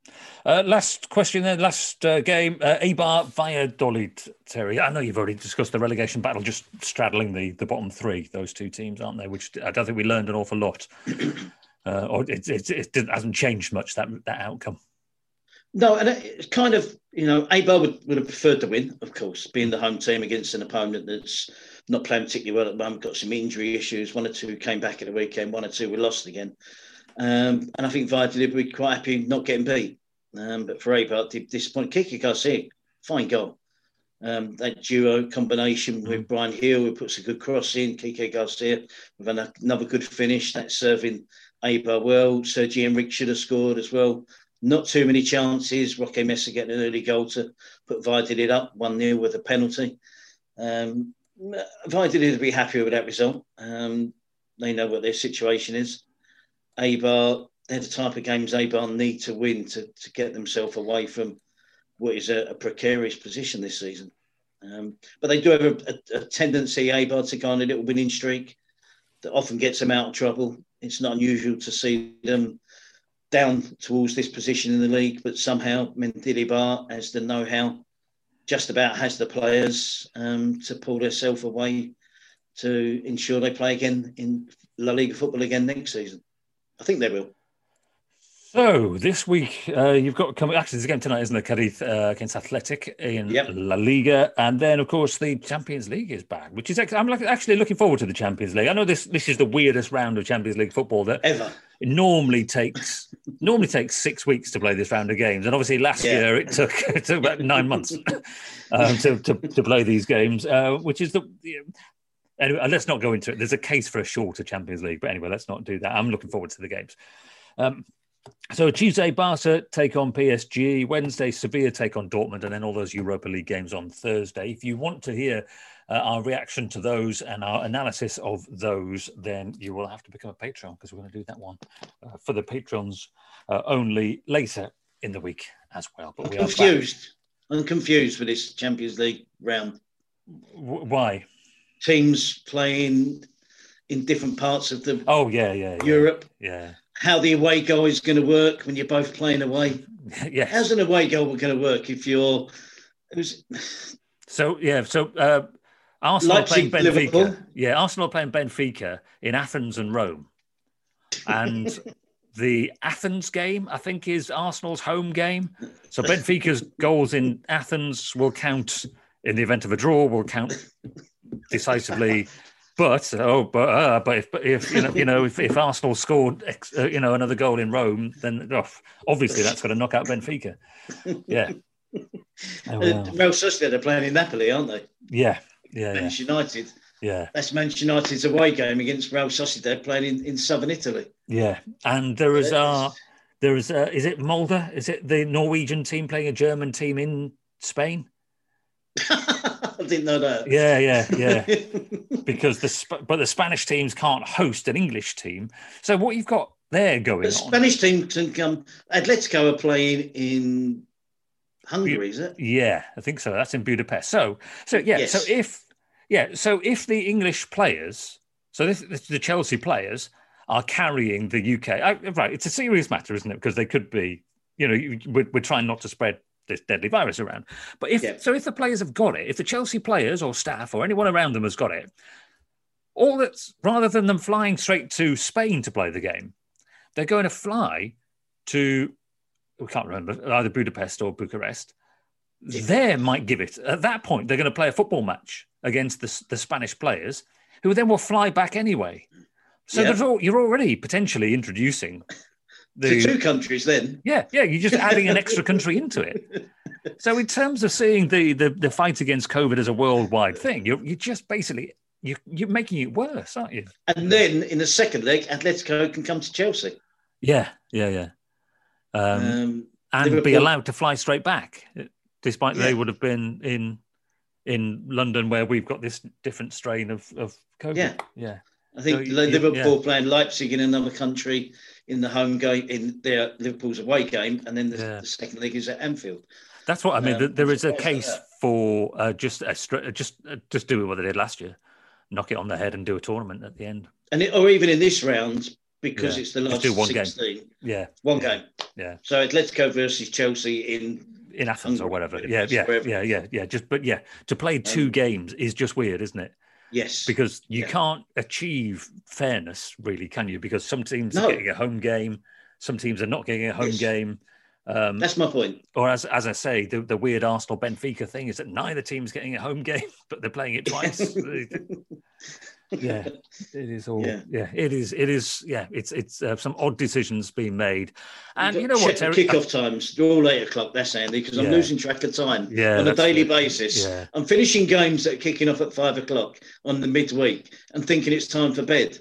Last question then, last game, Eibar Valladolid, Terry. I know you've already discussed the relegation battle just straddling the bottom 3, those 2 teams, aren't they? Which I don't think we learned an awful lot. Or it hasn't changed much, that outcome. No, and it's kind of, Eibar would have preferred to win, of course, being the home team against an opponent that's not playing particularly well at the moment, got some injury issues. 1 or 2 came back at the weekend, 1 or 2 were lost again. And I think Valladolid would be quite happy not getting beat. But for Eibar, disappointing. Kike Garcia, fine goal. That duo combination with Brian Hill, who puts a good cross in, Kike Garcia with another good finish. That's serving Eibar well. Sergi Enrique should have scored as well. Not too many chances. Roque Mesa getting an early goal to put Valladolid up 1-0 with a penalty. Valladolid will be happy with that result. They know what their situation is. Eibar, they're the type of games Eibar need to win to get themselves away from what is a precarious position this season. But they do have a tendency, Eibar, to go on a little winning streak that often gets them out of trouble. It's not unusual to see them down towards this position in the league, but somehow Mendilibar has the know-how, just about has the players to pull themselves away to ensure they play again in La Liga football again next season. I think they will. So this week you've got coming. Actually, there's a game tonight, isn't there? Cadiz against Athletic in La Liga, and then of course the Champions League is back, which is I'm actually looking forward to the Champions League. I know this is the weirdest round of Champions League football that ever. It normally takes 6 weeks to play this round of games, and obviously last year it took about 9 months to play these games, which is the. Anyway, let's not go into it. There's a case for a shorter Champions League, but anyway, let's not do that. I'm looking forward to the games. So Tuesday, Barca take on PSG. Wednesday, Sevilla take on Dortmund, and then all those Europa League games on Thursday. If you want to hear our reaction to those and our analysis of those, then you will have to become a Patreon, because we're going to do that one for the patrons only later in the week as well. But I'm confused with this Champions League round. Why? Teams playing in different parts of the Europe. Yeah. How the away goal is going to work when you're both playing away. Yeah. How's an away goal going to work if you're... Arsenal are playing Benfica. Liverpool. Yeah, Arsenal are playing Benfica in Athens and Rome. And the Athens game, I think, is Arsenal's home game. So Benfica's goals in Athens will count in the event of a draw, will count decisively. But if Arsenal scored another goal in Rome, then obviously that's going to knock out Benfica. Yeah. Real Sociedad are playing in Napoli, aren't they? Yeah. Manchester United. Yeah. That's Manchester United's away game against Real Sociedad playing in southern Italy. Yeah, and there is is it Mulder? Is it the Norwegian team playing a German team in Spain? I didn't know that. Yeah. Because the Spanish teams can't host an English team. So what you've got there going on? The Spanish team can come. Atletico are playing in Hungary, is it? Yeah, I think so. That's in Budapest. So if the English players, the Chelsea players are carrying the UK, right? It's a serious matter, isn't it? Because they could be, we're trying not to spread this deadly virus around. But if the players have got it, if the Chelsea players or staff or anyone around them has got it, rather than them flying straight to Spain to play the game, they're going to fly to, we can't remember, either Budapest or Bucharest. There might give it. At that point, they're going to play a football match against the Spanish players, who then will fly back anyway. So you're already potentially introducing to two countries then. Yeah, you're just adding an extra country into it. So in terms of seeing the fight against COVID as a worldwide thing, you're just basically you're making it worse, aren't you? And then in the second leg, Atletico can come to Chelsea. Yeah. And Liverpool, be allowed to fly straight back, despite they would have been in London, where we've got this different strain of COVID. Yeah. I think Liverpool playing Leipzig in another country in the home game, in their Liverpool's away game, and then the second leg is at Anfield. That's what I mean. There is a case for just do what they did last year, knock it on the head and do a tournament at the end. Or even in this round, because it's the last 16. Game. Yeah. One game. Yeah. So Atletico versus Chelsea in Athens or whatever. Yeah. To play two games is just weird, isn't it? Yes. Because you can't achieve fairness, really, can you? Because some teams are getting a home game, some teams are not getting a home game. That's my point. Or as I say, the weird Arsenal Benfica thing is that neither team's getting a home game, but they're playing it twice. Yeah, it is all. Yeah, it is. Yeah, it's some odd decisions being made, and you know what? Terry, kickoff times they're all 8 o'clock. That's Andy, because I'm losing track of time on a daily basis. Yeah. I'm finishing games that are kicking off at 5 o'clock on the midweek and thinking it's time for bed.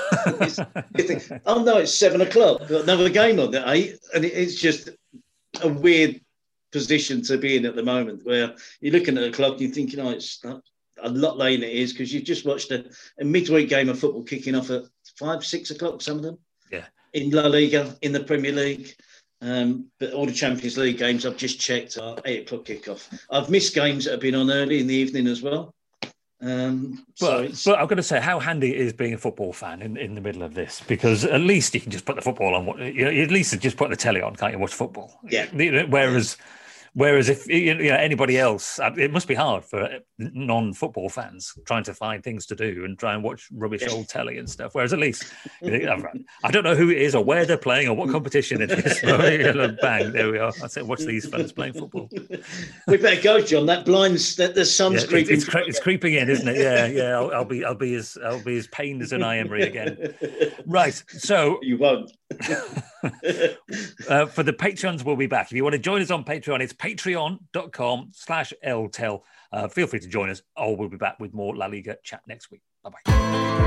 It's 7 o'clock. Got another game on at 8, and it's just a weird position to be in at the moment, where you're looking at the clock and you're thinking, it's a lot later it is, because you've just watched a midweek game of football kicking off at 5, 6 o'clock, some of them. Yeah. In La Liga, in the Premier League. But all the Champions League games I've just checked are 8 o'clock kickoff. I've missed games that have been on early in the evening as well. But I'm going to say how handy it is being a football fan in the middle of this, because at least you can just put the football on. At least just put the telly on, can't you? Watch football. Yeah. Whereas if anybody else, it must be hard for non-football fans trying to find things to do and try and watch rubbish old telly and stuff. Whereas at least I don't know who it is or where they're playing or what competition it is. Bang, there we are. I say, watch these fellas playing football. We better go, John. That blinds, that the sun's creeping. It's creeping in, isn't it? Yeah. I'll be as pained as an Emery again. Right. So you won't. For the Patreons, we'll be back. If you want to join us on Patreon, it's patreon.com/LTEL. Feel free to join us, or we'll be back with more La Liga chat next week. Bye-bye.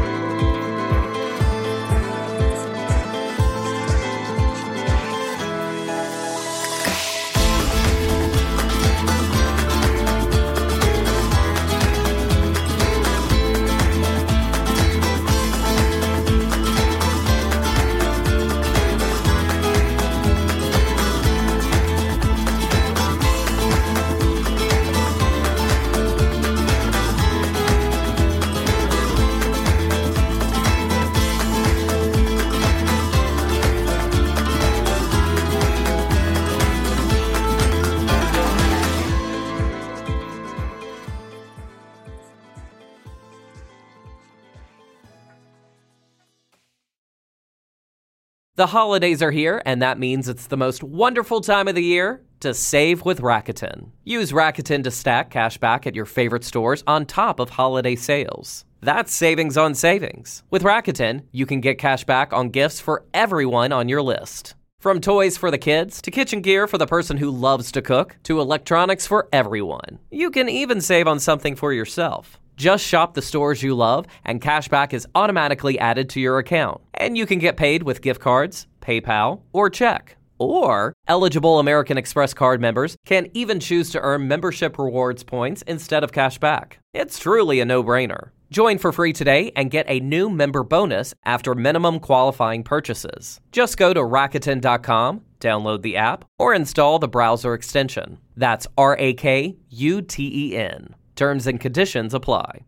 The holidays are here, and that means it's the most wonderful time of the year to save with Rakuten. Use Rakuten to stack cash back at your favorite stores on top of holiday sales. That's savings on savings. With Rakuten, you can get cash back on gifts for everyone on your list. From toys for the kids, to kitchen gear for the person who loves to cook, to electronics for everyone. You can even save on something for yourself. Just shop the stores you love, and cashback is automatically added to your account. And you can get paid with gift cards, PayPal, or check. Or, eligible American Express card members can even choose to earn membership rewards points instead of cashback. It's truly a no-brainer. Join for free today and get a new member bonus after minimum qualifying purchases. Just go to Rakuten.com, download the app, or install the browser extension. That's RAKUTEN. Terms and conditions apply.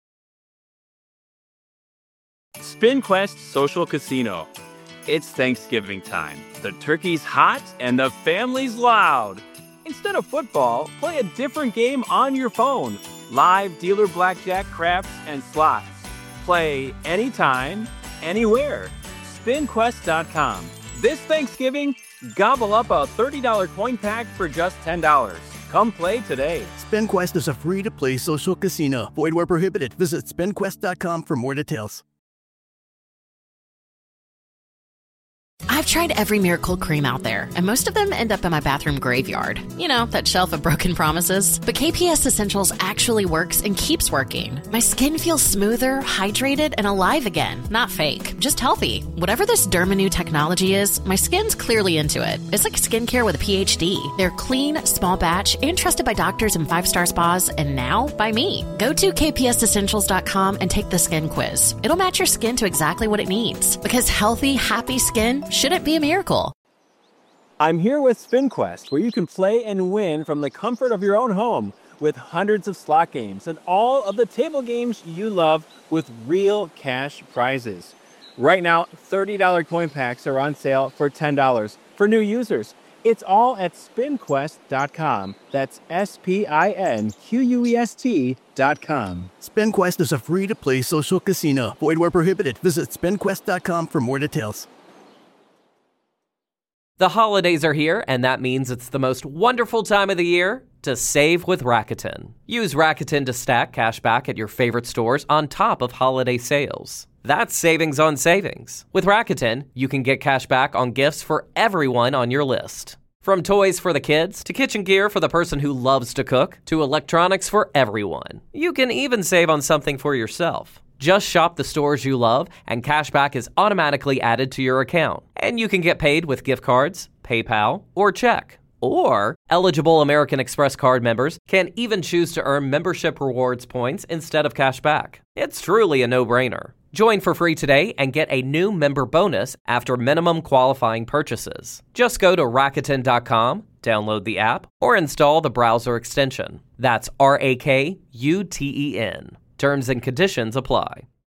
SpinQuest Social Casino. It's Thanksgiving time. The turkey's hot and the family's loud. Instead of football, play a different game on your phone. Live dealer blackjack, craps, and slots. Play anytime, anywhere. SpinQuest.com. This Thanksgiving, gobble up a $30 coin pack for just $10. Come play today. SpinQuest is a free-to-play social casino. Void where prohibited. Visit SpinQuest.com for more details. I've tried every miracle cream out there, and most of them end up in my bathroom graveyard. You know, that shelf of broken promises. But KPS Essentials actually works and keeps working. My skin feels smoother, hydrated, and alive again. Not fake, just healthy. Whatever this Dermanew technology is, my skin's clearly into it. It's like skincare with a PhD. They're clean, small batch, and trusted by doctors and 5-star spas, and now by me. Go to kpsessentials.com and take the skin quiz. It'll match your skin to exactly what it needs. Because healthy, happy skin shouldn't be a miracle. I'm here with SpinQuest, where you can play and win from the comfort of your own home with hundreds of slot games and all of the table games you love with real cash prizes. Right now, $30 coin packs are on sale for $10 for new users. It's all at SpinQuest.com. That's SpinQuest.com. SpinQuest is a free-to-play social casino. Void where prohibited. Visit SpinQuest.com for more details. The holidays are here, and that means it's the most wonderful time of the year to save with Rakuten. Use Rakuten to stack cash back at your favorite stores on top of holiday sales. That's savings on savings. With Rakuten, you can get cash back on gifts for everyone on your list. From toys for the kids, to kitchen gear for the person who loves to cook, to electronics for everyone. You can even save on something for yourself. Just shop the stores you love, and cashback is automatically added to your account. And you can get paid with gift cards, PayPal, or check. Or, eligible American Express card members can even choose to earn membership rewards points instead of cashback. It's truly a no-brainer. Join for free today and get a new member bonus after minimum qualifying purchases. Just go to Rakuten.com, download the app, or install the browser extension. That's RAKUTEN. Terms and conditions apply.